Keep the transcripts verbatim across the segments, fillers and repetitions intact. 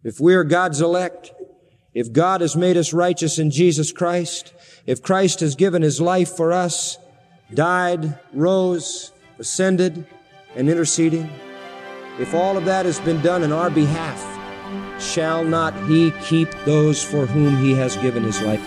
if we are God's elect, if God has made us righteous in Jesus Christ, if Christ has given His life for us, died, rose, ascended, and interceding, if all of that has been done in our behalf, shall not He keep those for whom He has given His life?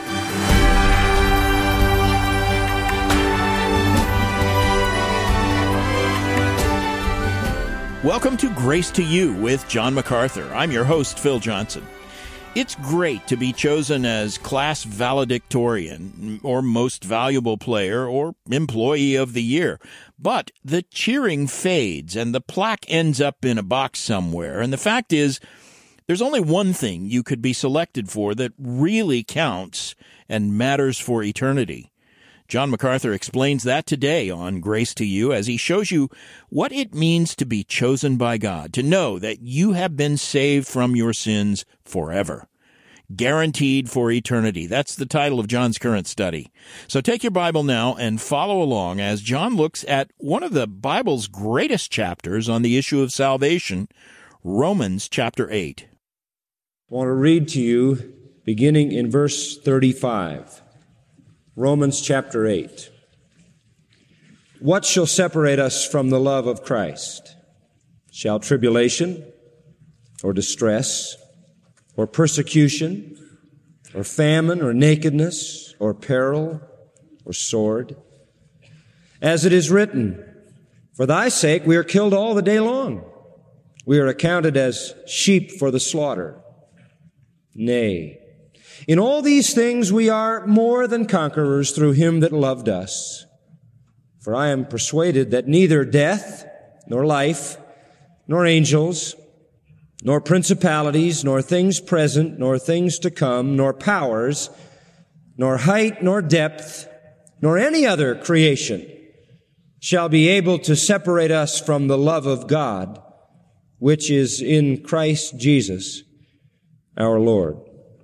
Welcome to Grace to You with John MacArthur. I'm your host, Phil Johnson. It's great to be chosen as class valedictorian or most valuable player or employee of the year. But the cheering fades and the plaque ends up in a box somewhere. And the fact is, there's only one thing you could be selected for that really counts and matters for eternity. John MacArthur explains that today on Grace to You as he shows you what it means to be chosen by God, to know that you have been saved from your sins forever. Guaranteed for eternity. That's the title of John's current study. So take your Bible now and follow along as John looks at one of the Bible's greatest chapters on the issue of salvation, Romans chapter eight. I want to read to you beginning in verse thirty-five. Romans chapter eight. What shall separate us from the love of Christ? Shall tribulation, or distress, or persecution, or famine, or nakedness, or peril, or sword? As it is written, for thy sake we are killed all the day long. We are accounted as sheep for the slaughter. Nay, in all these things we are more than conquerors through Him that loved us. For I am persuaded that neither death, nor life, nor angels, nor principalities, nor things present, nor things to come, nor powers, nor height, nor depth, nor any other creation shall be able to separate us from the love of God, which is in Christ Jesus our Lord.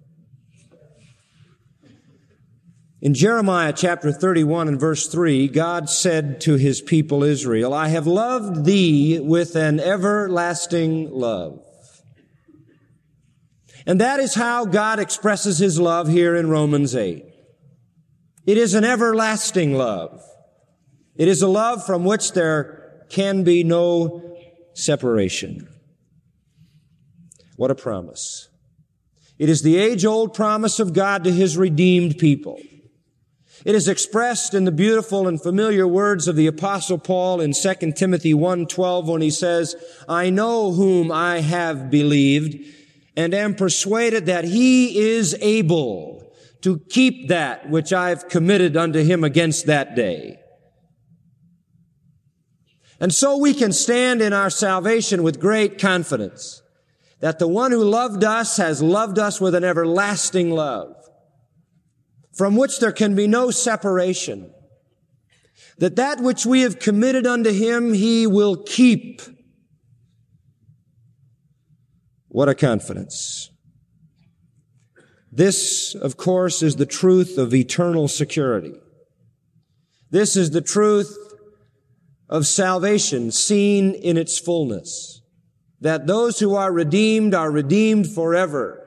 In Jeremiah chapter thirty-one and verse three, God said to His people Israel, I have loved thee with an everlasting love. And that is how God expresses His love here in Romans eight. It is an everlasting love. It is a love from which there can be no separation. What a promise. It is the age-old promise of God to His redeemed people. It is expressed in the beautiful and familiar words of the Apostle Paul in Second Timothy one twelve when he says, I know whom I have believed and am persuaded that He is able to keep that which I've committed unto Him against that day. And so we can stand in our salvation with great confidence that the one who loved us has loved us with an everlasting love, from which there can be no separation, that that which we have committed unto Him, He will keep. What a confidence. This, of course, is the truth of eternal security. This is the truth of salvation seen in its fullness, that those who are redeemed are redeemed forever.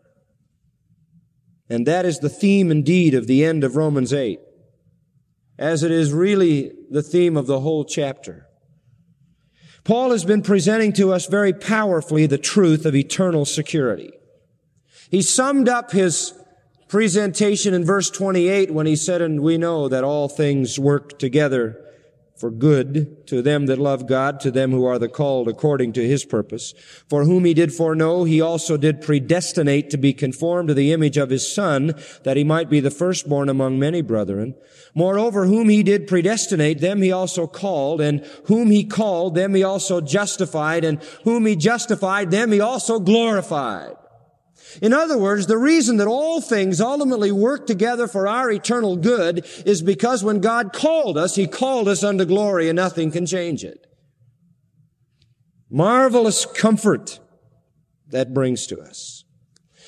And that is the theme indeed of the end of Romans eight, as it is really the theme of the whole chapter. Paul has been presenting to us very powerfully the truth of eternal security. He summed up his presentation in verse twenty-eight when he said, and we know that all things work together for good to them that love God, to them who are the called according to His purpose. For whom He did foreknow, He also did predestinate to be conformed to the image of His Son, that He might be the firstborn among many brethren. Moreover, whom He did predestinate, them He also called, and whom He called, them He also justified, and whom He justified, them He also glorified. In other words, the reason that all things ultimately work together for our eternal good is because when God called us, He called us unto glory and nothing can change it. Marvelous comfort that brings to us.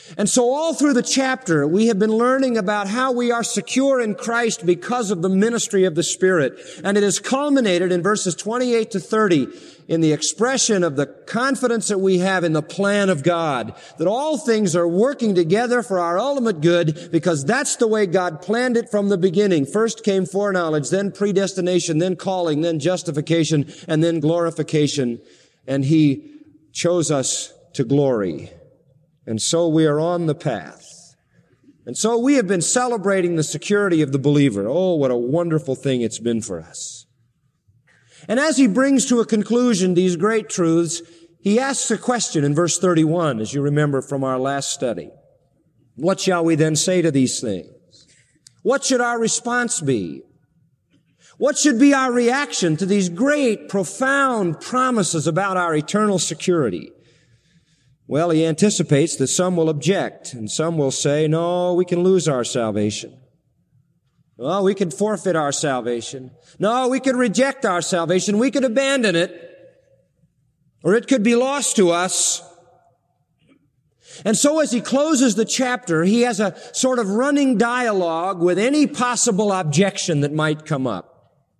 And so all through the chapter, we have been learning about how we are secure in Christ because of the ministry of the Spirit. And it is culminated in verses twenty-eight to thirty in the expression of the confidence that we have in the plan of God, that all things are working together for our ultimate good because that's the way God planned it from the beginning. First came foreknowledge, then predestination, then calling, then justification, and then glorification. And He chose us to glory. And so we are on the path. And so we have been celebrating the security of the believer. Oh, what a wonderful thing it's been for us. And as he brings to a conclusion these great truths, he asks a question in verse thirty-one, as you remember from our last study. What shall we then say to these things? What should our response be? What should be our reaction to these great, profound promises about our eternal security? Well, he anticipates that some will object, and some will say, no, we can lose our salvation. Well, we could forfeit our salvation. No, we could reject our salvation. We could abandon it. Or it could be lost to us. And so as he closes the chapter, he has a sort of running dialogue with any possible objection that might come up.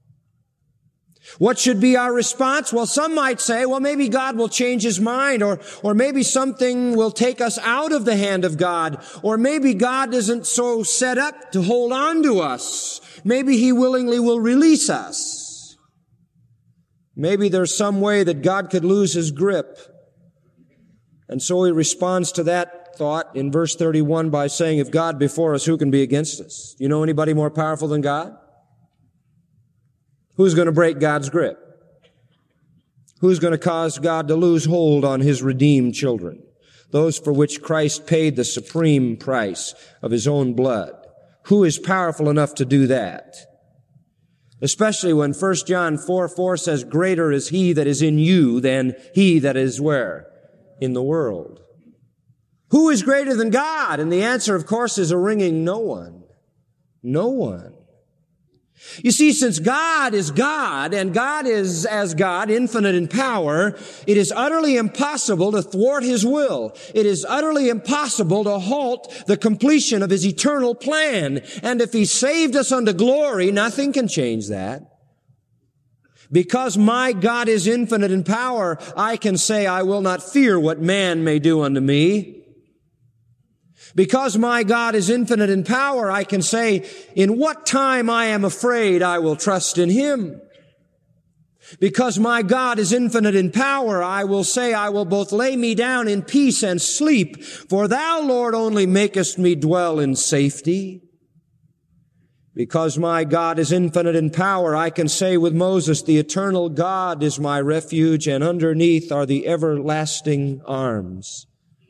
What should be our response? Well, some might say, well, maybe God will change His mind, or, or maybe something will take us out of the hand of God, or maybe God isn't so set up to hold on to us. Maybe He willingly will release us. Maybe there's some way that God could lose His grip. And so he responds to that thought in verse thirty-one by saying, if God be for us, who can be against us? You know anybody more powerful than God? Who's going to break God's grip? Who's going to cause God to lose hold on His redeemed children? Those for which Christ paid the supreme price of His own blood. Who is powerful enough to do that? Especially when First John four four says, greater is He that is in you than he that is where? In the world. Who is greater than God? And the answer, of course, is a ringing no one. No one. You see, since God is God, and God is, as God, infinite in power, it is utterly impossible to thwart His will. It is utterly impossible to halt the completion of His eternal plan. And if He saved us unto glory, nothing can change that. Because my God is infinite in power, I can say, I will not fear what man may do unto me. Because my God is infinite in power, I can say, in what time I am afraid, I will trust in Him. Because my God is infinite in power, I will say, I will both lay me down in peace and sleep, for Thou, Lord, only makest me dwell in safety. Because my God is infinite in power, I can say with Moses, the eternal God is my refuge, and underneath are the everlasting arms.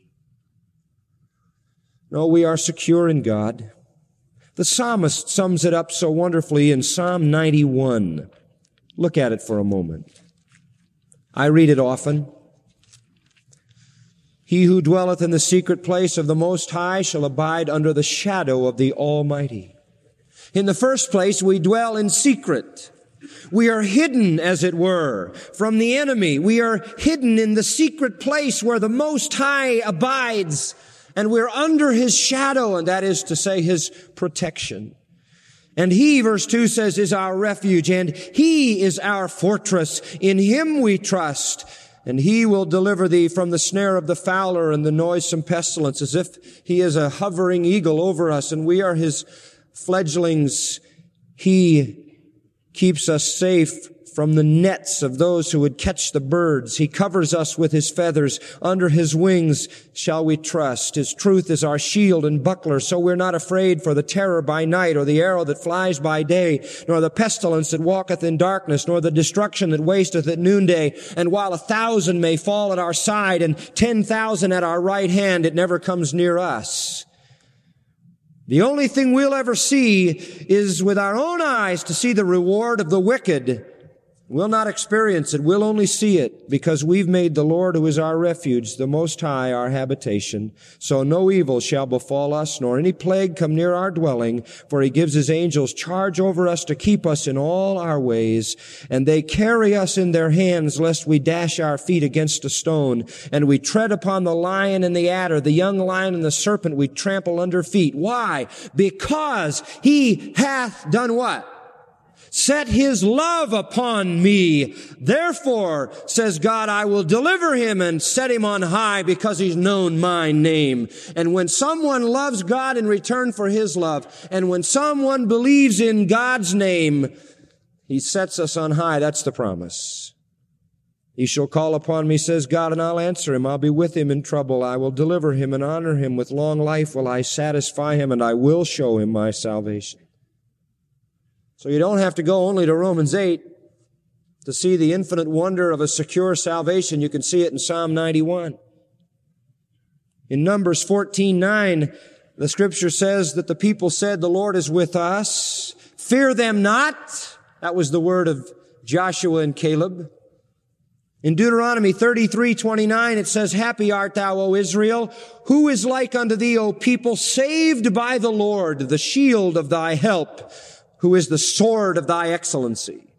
No, we are secure in God. The psalmist sums it up so wonderfully in Psalm ninety-one. Look at it for a moment. I read it often. He who dwelleth in the secret place of the Most High shall abide under the shadow of the Almighty. In the first place, we dwell in secret. We are hidden, as it were, from the enemy. We are hidden in the secret place where the Most High abides. And we're under His shadow, and that is to say, His protection. And He, verse two says, is our refuge, and He is our fortress. In Him we trust, and He will deliver thee from the snare of the fowler and the noisome pestilence, as if He is a hovering eagle over us, and we are His fledglings. He keeps us safe from the nets of those who would catch the birds. He covers us with His feathers. Under His wings shall we trust. His truth is our shield and buckler, so we're not afraid for the terror by night, or the arrow that flies by day, nor the pestilence that walketh in darkness, nor the destruction that wasteth at noonday. And while a thousand may fall at our side and ten thousand at our right hand, it never comes near us. The only thing we'll ever see is with our own eyes to see the reward of the wicked. We'll not experience it. We'll only see it because we've made the Lord, who is our refuge, the Most High, our habitation. So no evil shall befall us, nor any plague come near our dwelling, for he gives his angels charge over us to keep us in all our ways. And they carry us in their hands, lest we dash our feet against a stone. And we tread upon the lion and the adder, the young lion and the serpent we trample under feet. Why? Because he hath done what? Set his love upon me. Therefore, says God, I will deliver him and set him on high because he's known my name. And when someone loves God in return for his love, and when someone believes in God's name, he sets us on high. That's the promise. He shall call upon me, says God, and I'll answer him. I'll be with him in trouble. I will deliver him and honor him. With long life will I satisfy him, and I will show him my salvation. So you don't have to go only to Romans eight to see the infinite wonder of a secure salvation. You can see it in Psalm ninety-one. In Numbers fourteen nine, the scripture says that the people said, the Lord is with us. Fear them not. That was the word of Joshua and Caleb. In Deuteronomy thirty-three twenty-nine, it says, happy art thou, O Israel. Who is like unto thee, O people, saved by the Lord, the shield of thy help, who is the sword of thy excellency.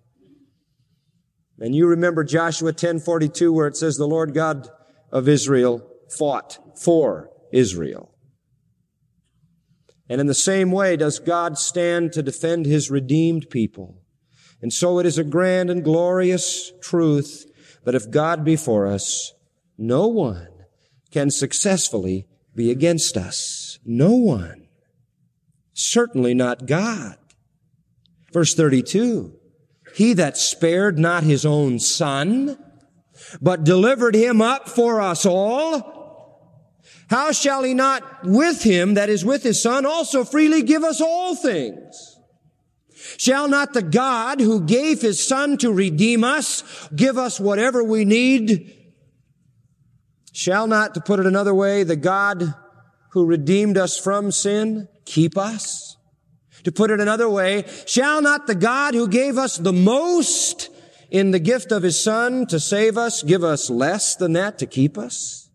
And you remember Joshua ten forty-two, where it says the Lord God of Israel fought for Israel. And in the same way does God stand to defend his redeemed people. And so it is a grand and glorious truth that if God be for us, no one can successfully be against us. No one. Certainly not God. Verse thirty-two, he that spared not his own son, but delivered him up for us all, how shall he not with him, that is with his son, also freely give us all things? Shall not the God who gave his son to redeem us give us whatever we need? Shall not, to put it another way, the God who redeemed us from sin keep us? To put it another way, shall not the God who gave us the most in the gift of his Son to save us give us less than that to keep us?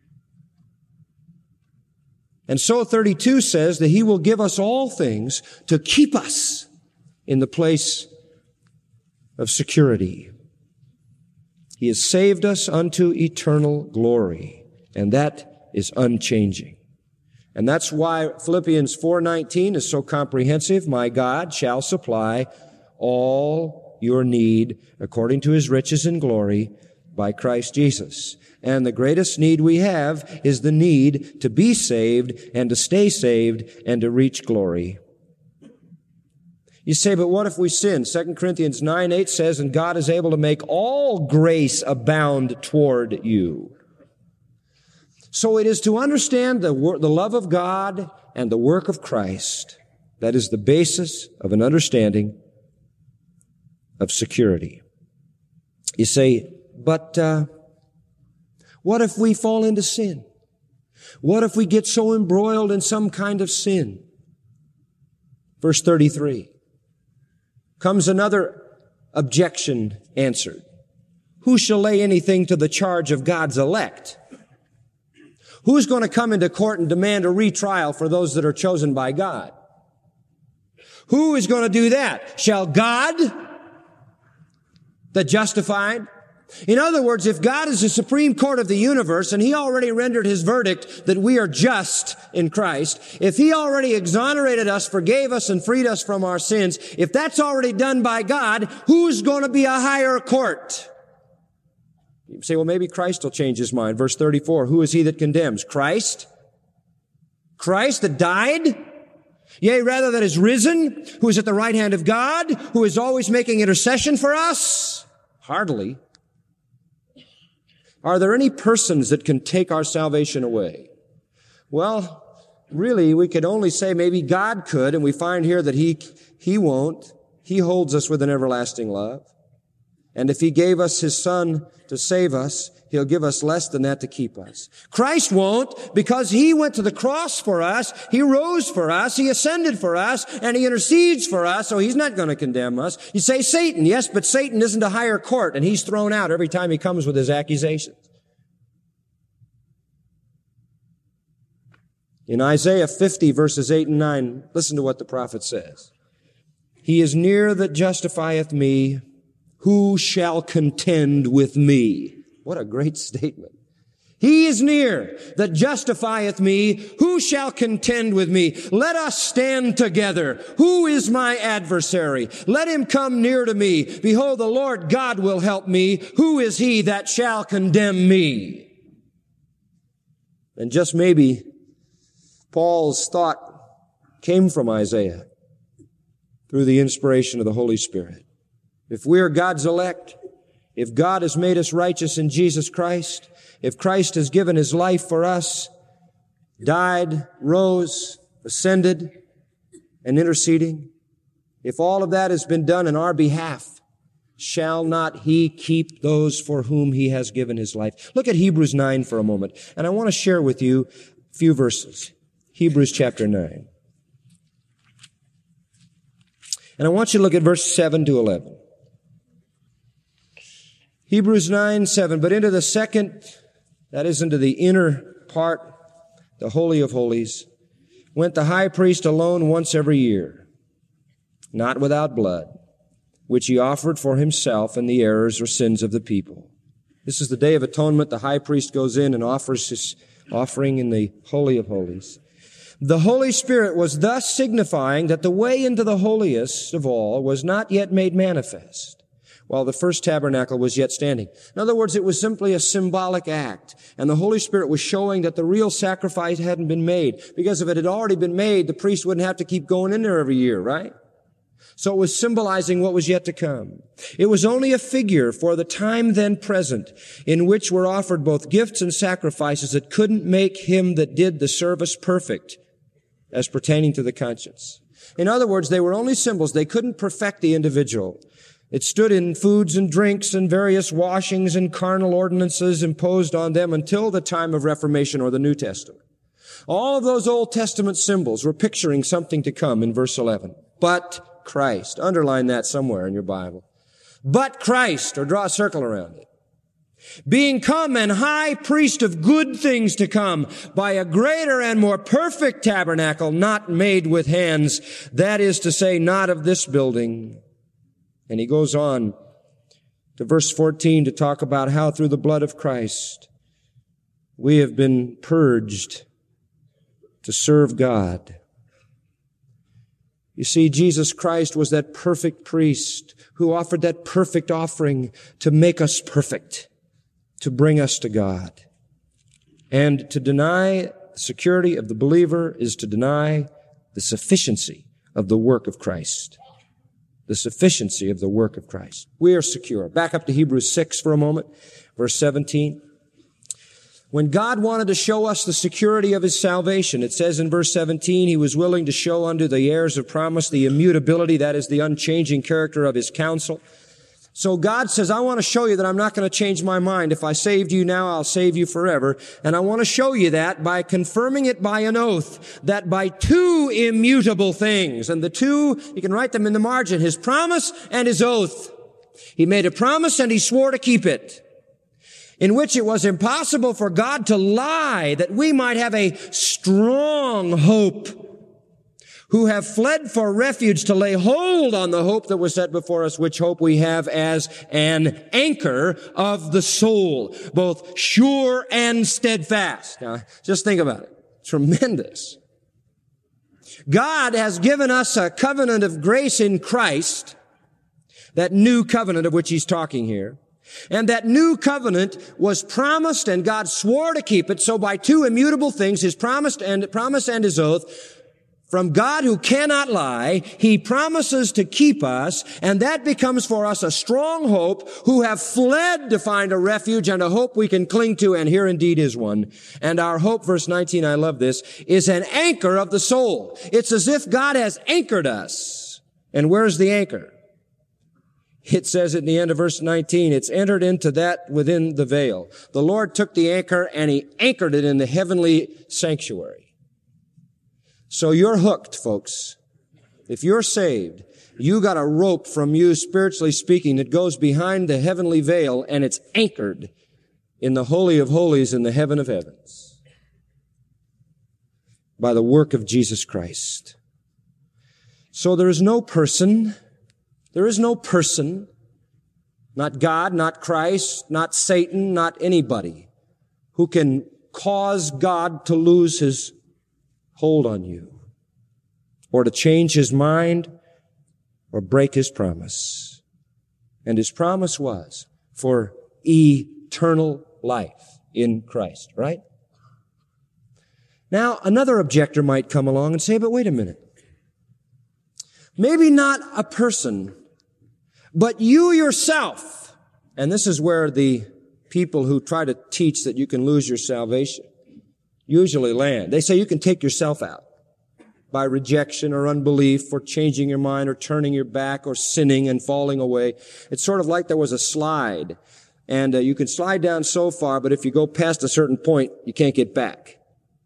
And so thirty-two says that he will give us all things to keep us in the place of security. He has saved us unto eternal glory, and that is unchanging. And that's why Philippians four nineteen is so comprehensive. My God shall supply all your need according to his riches and glory by Christ Jesus. And the greatest need we have is the need to be saved and to stay saved and to reach glory. You say, but what if we sin? Second Corinthians nine eight says, and God is able to make all grace abound toward you. So it is to understand the, wor- the love of God and the work of Christ that is the basis of an understanding of security. You say, but uh, what if we fall into sin? What if we get so embroiled in some kind of sin? Verse thirty-three comes another objection answered. Who shall lay anything to the charge of God's elect? Who's going to come into court and demand a retrial for those that are chosen by God? Who is going to do that? Shall God, the justified? In other words, if God is the supreme court of the universe and he already rendered his verdict that we are just in Christ, if he already exonerated us, forgave us, and freed us from our sins, if that's already done by God, who's going to be a higher court? You say, well, maybe Christ will change his mind. Verse thirty-four, who is he that condemns? Christ? Christ that died? Yea, rather that is risen, who is at the right hand of God, who is always making intercession for us? Hardly. Are there any persons that can take our salvation away? Well, really, we could only say maybe God could, and we find here that he, he won't. He holds us with an everlasting love. And if he gave us his Son to save us, he'll give us less than that to keep us. Christ won't, because he went to the cross for us, he rose for us, he ascended for us, and he intercedes for us, so he's not going to condemn us. You say Satan, yes, but Satan isn't a higher court, and he's thrown out every time he comes with his accusations. In Isaiah fifty, verses eight and nine, listen to what the prophet says. He is near that justifieth me. Who shall contend with me? What a great statement. He is near that justifieth me. Who shall contend with me? Let us stand together. Who is my adversary? Let him come near to me. Behold, the Lord God will help me. Who is he that shall condemn me? And just maybe Paul's thought came from Isaiah through the inspiration of the Holy Spirit. If we are God's elect, if God has made us righteous in Jesus Christ, if Christ has given his life for us, died, rose, ascended, and interceding, if all of that has been done in our behalf, shall not he keep those for whom he has given his life? Look at Hebrews nine for a moment, and I want to share with you a few verses. Hebrews chapter nine. And I want you to look at verse seven to eleven. Hebrews nine, seven, but into the second, that is into the inner part, the Holy of Holies, went the high priest alone once every year, not without blood, which he offered for himself and the errors or sins of the people. This is the Day of Atonement. The high priest goes in and offers his offering in the Holy of Holies. The Holy Spirit was thus signifying that the way into the holiest of all was not yet made manifest, while the first tabernacle was yet standing. In other words, it was simply a symbolic act. And the Holy Spirit was showing that the real sacrifice hadn't been made. Because if it had already been made, the priest wouldn't have to keep going in there every year, right? So it was symbolizing what was yet to come. It was only a figure for the time then present, in which were offered both gifts and sacrifices that couldn't make him that did the service perfect, as pertaining to the conscience. In other words, they were only symbols. They couldn't perfect the individual. It stood in foods and drinks and various washings and carnal ordinances imposed on them until the time of Reformation or the New Testament. All of those Old Testament symbols were picturing something to come in verse eleven. But Christ. Underline that somewhere in your Bible. But Christ, or draw a circle around it. Being come an high priest of good things to come by a greater and more perfect tabernacle not made with hands, that is to say, not of this building. And he goes on to verse fourteen to talk about how through the blood of Christ we have been purged to serve God. You see, Jesus Christ was that perfect priest who offered that perfect offering to make us perfect, to bring us to God. And to deny the security of the believer is to deny the sufficiency of the work of Christ. The sufficiency of the work of Christ. We are secure. Back up to Hebrews six for a moment, verse seventeen. When God wanted to show us the security of his salvation, it says in verse seventeen, he was willing to show unto the heirs of promise the immutability, that is the unchanging character of his counsel. So God says, I want to show you that I'm not going to change my mind. If I saved you now, I'll save you forever. And I want to show you that by confirming it by an oath, that by two immutable things. And the two, you can write them in the margin, his promise and his oath. He made a promise and he swore to keep it, in which it was impossible for God to lie, that we might have a strong hope, who have fled for refuge to lay hold on the hope that was set before us, which hope we have as an anchor of the soul, both sure and steadfast. Now, just think about it. Tremendous. God has given us a covenant of grace in Christ, that new covenant of which he's talking here. And that new covenant was promised and God swore to keep it. So by two immutable things, his promise and, promise and his oath, from God who cannot lie, he promises to keep us, and that becomes for us a strong hope, who have fled to find a refuge and a hope we can cling to, and here indeed is one. And our hope, verse nineteen, I love this, is an anchor of the soul. It's as if God has anchored us. And where's the anchor? It says at the end of verse nineteen, it's entered into that within the veil. The Lord took the anchor and he anchored it in the heavenly sanctuary. So you're hooked, folks. If you're saved, you got a rope from you, spiritually speaking, that goes behind the heavenly veil, and it's anchored in the Holy of Holies in the heaven of heavens by the work of Jesus Christ. So there is no person, there is no person, not God, not Christ, not Satan, not anybody, who can cause God to lose his hold on you, or to change his mind, or break his promise. And his promise was for eternal life in Christ, right? Now, another objector might come along and say, but wait a minute. Maybe not a person, but you yourself. And this is where the people who try to teach that you can lose your salvation usually land. They say you can take yourself out by rejection or unbelief or changing your mind or turning your back or sinning and falling away. It's sort of like there was a slide, and uh, you can slide down so far, but if you go past a certain point, you can't get back.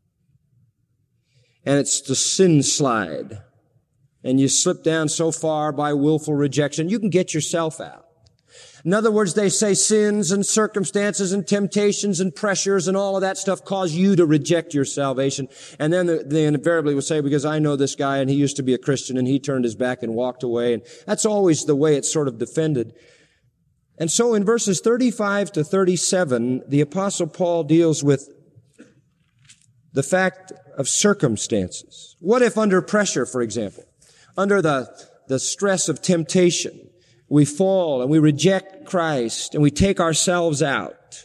And it's the sin slide. And you slip down so far by willful rejection, you can get yourself out. In other words, they say sins and circumstances and temptations and pressures and all of that stuff cause you to reject your salvation. And then they invariably will say, because I know this guy and he used to be a Christian and he turned his back and walked away. And that's always the way it's sort of defended. And so in verses thirty-five to thirty-seven, the Apostle Paul deals with the fact of circumstances. What if under pressure, for example, under the, the stress of temptation, we fall and we reject Christ and we take ourselves out?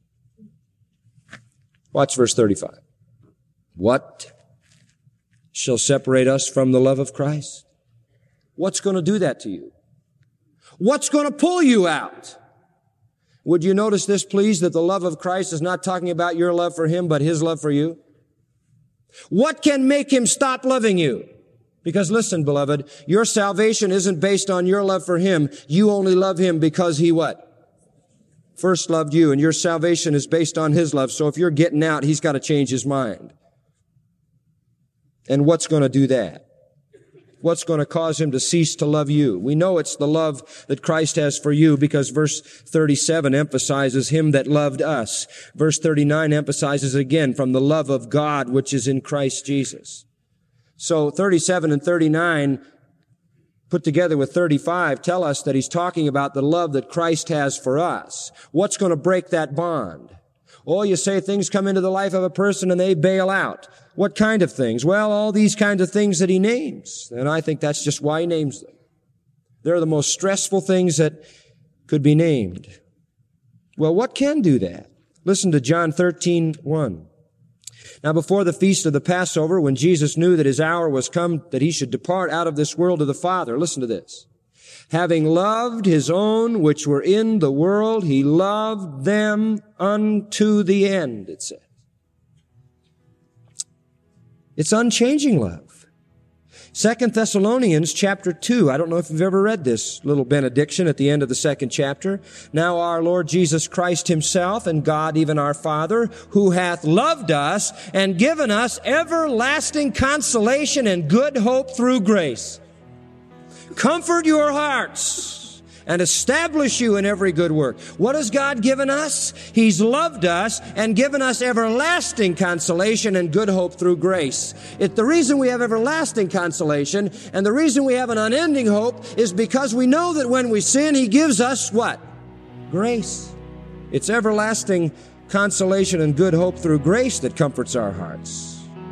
Watch verse thirty-five. What shall separate us from the love of Christ? What's going to do that to you? What's going to pull you out? Would you notice this, please, that the love of Christ is not talking about your love for him, but his love for you? What can make him stop loving you? Because listen, beloved, your salvation isn't based on your love for him. You only love him because he what? First loved you, and your salvation is based on his love. So if you're getting out, he's got to change his mind. And what's going to do that? What's going to cause him to cease to love you? We know it's the love that Christ has for you because verse thirty-seven emphasizes him that loved us. Verse thirty-nine emphasizes again from the love of God which is in Christ Jesus. So thirty-seven and thirty-nine put together with thirty-five tell us that he's talking about the love that Christ has for us. What's going to break that bond? Oh, you say things come into the life of a person and they bail out. What kind of things? Well, all these kinds of things that he names. And I think that's just why he names them. They're the most stressful things that could be named. Well, what can do that? Listen to John thirteen one. Now, before the feast of the Passover, when Jesus knew that his hour was come, that he should depart out of this world to the Father, listen to this. Having loved his own which were in the world, he loved them unto the end, it says. It's unchanging love. Second Thessalonians chapter two. I don't know if you've ever read this little benediction at the end of the second chapter. Now our Lord Jesus Christ himself and God, even our Father, who hath loved us and given us everlasting consolation and good hope through grace, comfort your hearts and establish you in every good work. What has God given us? He's loved us and given us everlasting consolation and good hope through grace. It, the reason we have everlasting consolation and the reason we have an unending hope is because we know that when we sin, he gives us what? Grace. It's everlasting consolation and good hope through grace that comforts our hearts.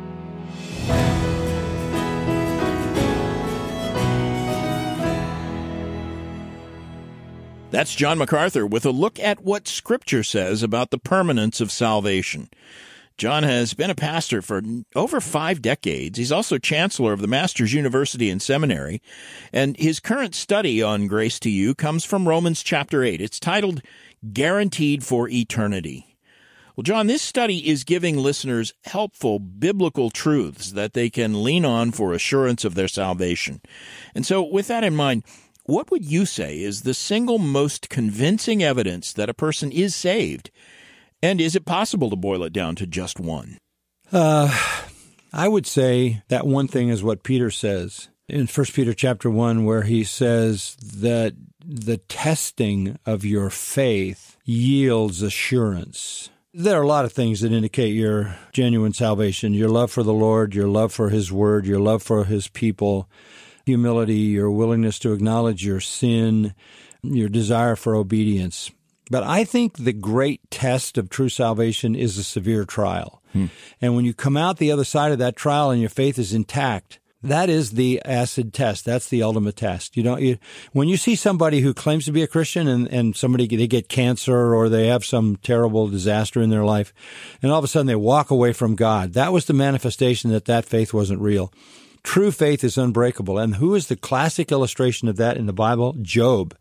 That's John MacArthur with a look at what Scripture says about the permanence of salvation. John has been a pastor for over five decades. He's also chancellor of the Masters University and Seminary, and his current study on Grace to You comes from Romans chapter eight. It's titled Guaranteed for Eternity. Well, John, this study is giving listeners helpful biblical truths that they can lean on for assurance of their salvation. And so with that in mind, what would you say is the single most convincing evidence that a person is saved? And is it possible to boil it down to just one? Uh, I would say that one thing is what Peter says in First Peter chapter one, where he says that the testing of your faith yields assurance. There are a lot of things that indicate your genuine salvation, your love for the Lord, your love for His Word, your love for His people, humility, your willingness to acknowledge your sin, your desire for obedience. But I think the great test of true salvation is a severe trial. Hmm. And when you come out the other side of that trial and your faith is intact, that is the acid test. That's the ultimate test. You don't, you, when you see somebody who claims to be a Christian and, and somebody, they get cancer or they have some terrible disaster in their life, and all of a sudden they walk away from God, that was the manifestation that that faith wasn't real. True faith is unbreakable. And who is the classic illustration of that in the Bible? Job.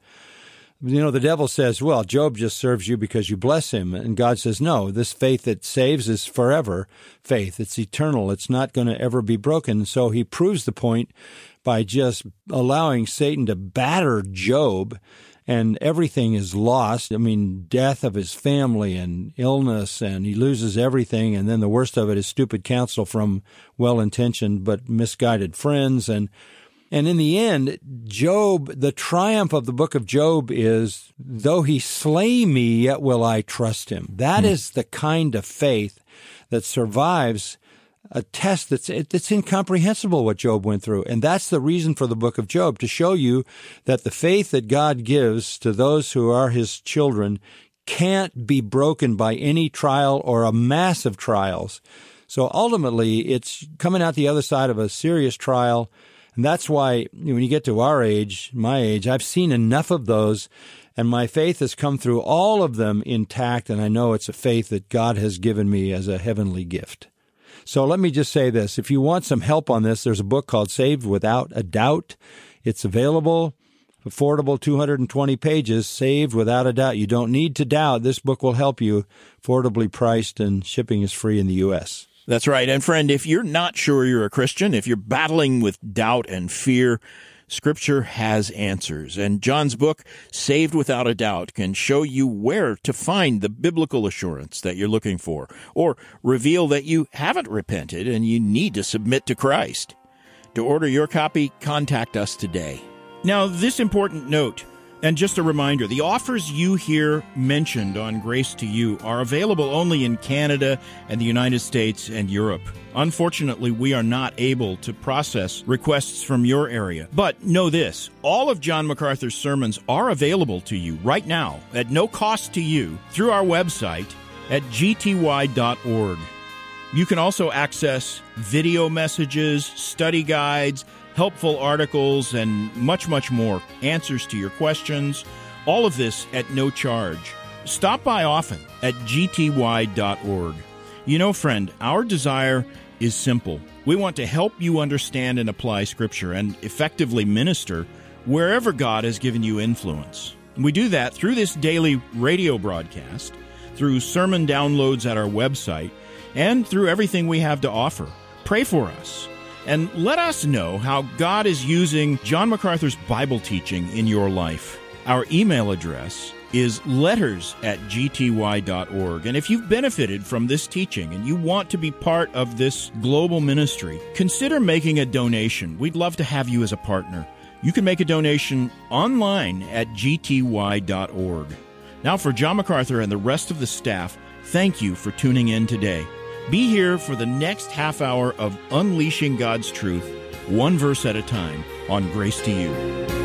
You know, the devil says, well, Job just serves you because you bless him. And God says, no, this faith that saves is forever faith. It's eternal. It's not going to ever be broken. So he proves the point by just allowing Satan to batter Job, and everything is lost. I mean, death of his family and illness, and he loses everything. And then the worst of it is stupid counsel from well-intentioned but misguided friends. And And in the end, Job, the triumph of the book of Job is, though he slay me, yet will I trust him. That mm. is the kind of faith that survives a test that's it's incomprehensible what Job went through. And that's the reason for the book of Job, to show you that the faith that God gives to those who are His children can't be broken by any trial or a mass of trials. So ultimately, it's coming out the other side of a serious trial. And that's why when you get to our age, my age, I've seen enough of those, and my faith has come through all of them intact, and I know it's a faith that God has given me as a heavenly gift. So let me just say this. If you want some help on this, there's a book called Saved Without a Doubt. It's available, affordable, two hundred twenty pages, Saved Without a Doubt. You don't need to doubt. This book will help you, affordably priced, and shipping is free in the U S That's right. And friend, if you're not sure you're a Christian, if you're battling with doubt and fear, Scripture has answers. And John's book, Saved Without a Doubt, can show you where to find the biblical assurance that you're looking for, or reveal that you haven't repented and you need to submit to Christ. To order your copy, contact us today. Now, this important note, and just a reminder, the offers you hear mentioned on Grace to You are available only in Canada and the United States and Europe. Unfortunately, we are not able to process requests from your area. But know this, all of John MacArthur's sermons are available to you right now at no cost to you through our website at g t y dot org. You can also access video messages, study guides, helpful articles, and much, much more, answers to your questions, all of this at no charge. Stop by often at g t y dot org. You know, friend, our desire is simple. We want to help you understand and apply Scripture and effectively minister wherever God has given you influence. We do that through this daily radio broadcast, through sermon downloads at our website, and through everything we have to offer. Pray for us. And let us know how God is using John MacArthur's Bible teaching in your life. Our email address is letters at g t y dot org. And if you've benefited from this teaching and you want to be part of this global ministry, consider making a donation. We'd love to have you as a partner. You can make a donation online at g t y dot org. Now, for John MacArthur and the rest of the staff, thank you for tuning in today. Be here for the next half hour of Unleashing God's Truth, one verse at a time, on Grace to You.